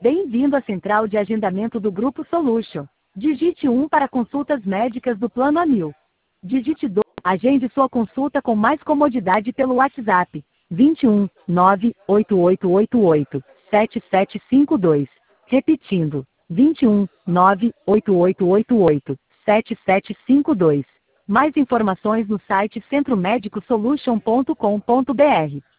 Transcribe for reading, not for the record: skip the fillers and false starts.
Bem-vindo à central de agendamento do Grupo Solution. Digite 1 para consultas médicas do Plano Amil. Digite 2. Agende sua consulta com mais comodidade pelo WhatsApp. 21 98888 7752. Repetindo. 21 98888 7752. Mais informações no site centromédicosolution.com.br.